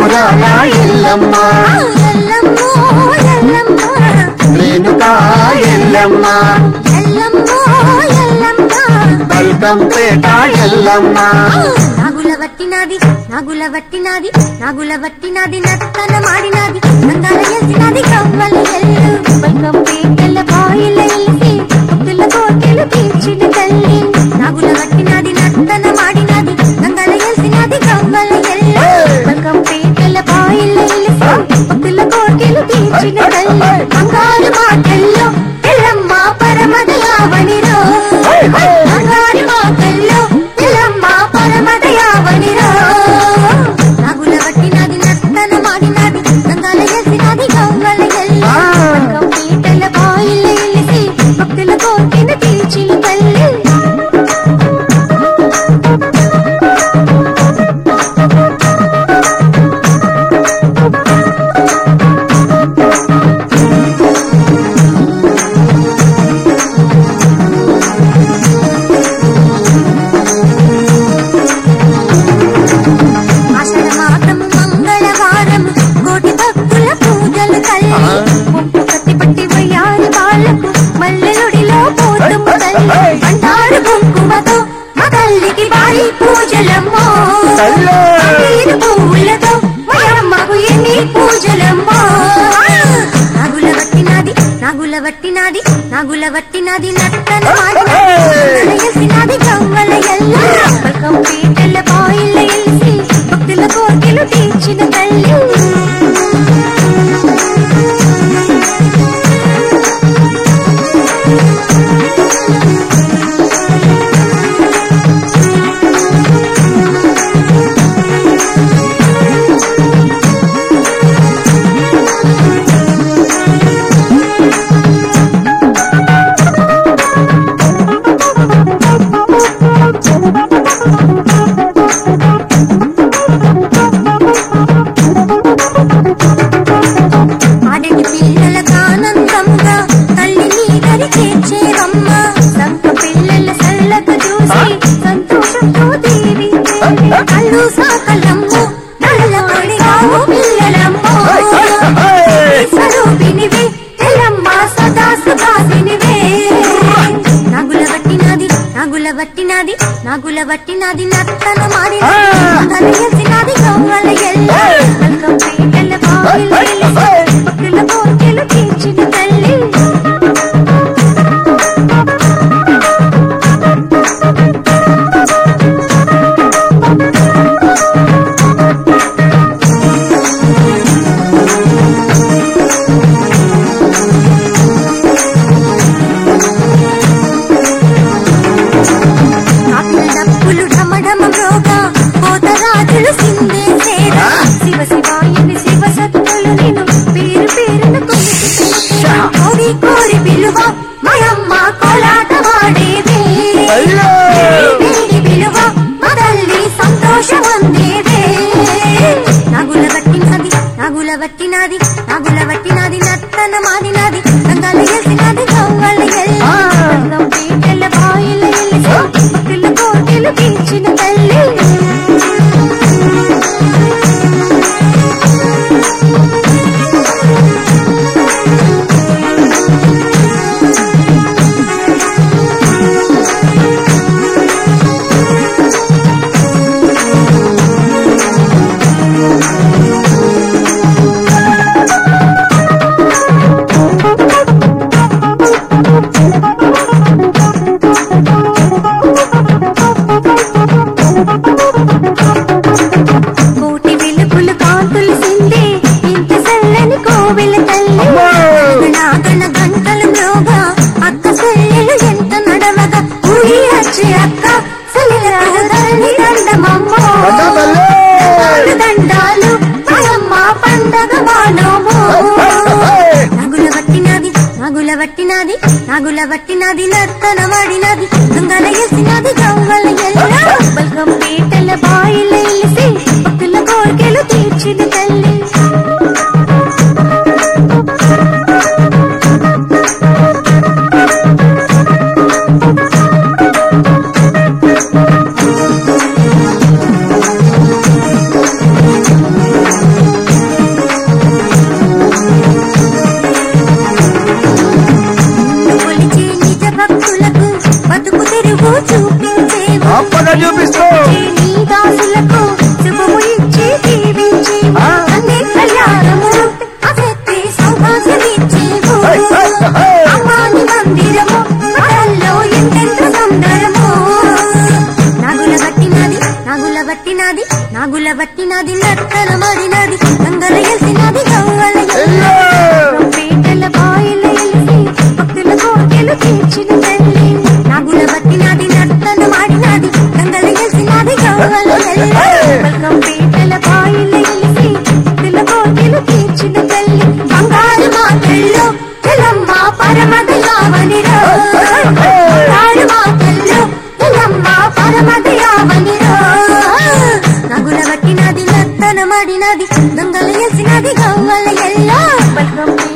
త్రిపురాల ఎల్లమ్మ రేణుకా ఎల్లమ్మ బల్కంపేట ఎల్లమ్మ నాగుల వట్టినాది నత్తన మాడినాది నంగాల ఎల్సినాది కవ్వల ఎల్లు బల్కంపేటల బాయిల ఎల్సి భక్తుల కోటెలు తీర్చిన తల్లి నాగుల వట్టినాది నత్తన మాడినాది నంగాల ఎల్సినాది కవ్వల ఎల్లు బల్కంపేటల బాయిల ఎల్సి భక్తుల కోటెలు తీర్చిన తల్లి బంగారు మాటల్లో ఎల్లమ్మ పరమదయావనిరో బంగారు మాటల్లో ఎల్లమ్మ పరమదయావనిరో నాగుల వట్టినాది నత్తన మాడినాది నంగాల ఎల్సినాది కవ్వల ఎల్లు బల్కంపేటల బాయిల ఎల్సి భక్తుల కోటెలు తీర్చిన తల్లి ఆషాఢమాసము మంగళవారము కోటి భక్తుల పూజలు తల్లి ముప్పు కత్తి పట్టి వయ్యారి బాలకు మల్లెలుడిలో పోతుము తల్లి అంటారు కుంకుమతో మా తల్లికి బాయి పూజలమ్మో నీరు పువ్వులతో వయమ్మకు ఎన్ని పూజలమ్మో నాగుల వట్టినాది నత్తన మాడినాది కవ్వల ఎల్ల బల్కంపేటల బాయిల ఎల్సి భక్తుల కోటెలు తీర్చిన తల్లి ఆడటి పిల్లలకు ఆనందంగా తల్లిని దరి చేర్చేవమ్మ సంత పిల్లల సల్లకు చూసి సంతోషంతో దీవించే కళ్ళు సాకలమ్ము నల్ల పడిగావు పిల్లలమ్మో స్వరూపినివే ఎల్లమ్మ సదా సుభాసినివే నాగుల వట్టినాది నత్తన మాడినాది నంగాల ఎల్సినాది కవ్వల ఎల్ల బల్కంపేటల బాయిల ఎల్సి భక్తుల కోటెలు తీర్చిన తల్లి కాకుల డప్పులు ఢమఢమ మ్రోగా పోతరాజులు సిందేసేరా శివ శివాయని శివ సత్తులు నిన్ను పేరు పేరున కోరి కోరి పిలువ మయమ్మ కోలాట వాడేవే పిలువ మా తల్లి సంతోషమందేవే నాగుల వట్టినాది నత్తన మాడినాది నంగాల ఎల్సినాది కవ్వల ఎల్ల బల్కంపేటల బాయిల ఎల్సి భక్తుల కోటెలు తీర్చిన తల్లి కోటి వెలుగులు కాంతులు సిందే ఇంత చల్లని కోవెల తల్లి నాగణ గంటలు మ్రోగా అక్క చెల్లెలు ఎంత నడవగా ఊరి వచ్చే అక్క సలిలని దండమమ్మో దండాలు మయమ్మ పండగ మానోమో నాగుల వట్టినాది నత్తన మాడినాది నంగాల ఎల్సినాది కవ్వల ఎల్ల బల్కంపేటల బాయిల ఎల్సి భక్తుల కోర్కెలు తీర్చిన తల్లి నత్తన మడినది గంగల ఎల్సినది గవ్వల ఎల్లో పీటల బాయిల ఎలిసి భక్తుల కోర్కెలు తీర్చిన తల్లి నాగుల బట్టినది నత్తన మడినది గంగల ఎల్సినది గవ్వల ఎల్లో బల్గం పీటల బాయిల ఎలిసి భక్తుల కోర్కెలు తీర్చిన తల్లి బంగారు మాటల్లో ఎల్లమ్మ పరమదయావనిరో బంగారు మాటల్లో ఎల్లమ్మ పరమదయావనిరో నాగుల బట్టినది నత్తన మడినది గంగల ఎల్సినది గవ్వల ఎల్లో బల్గం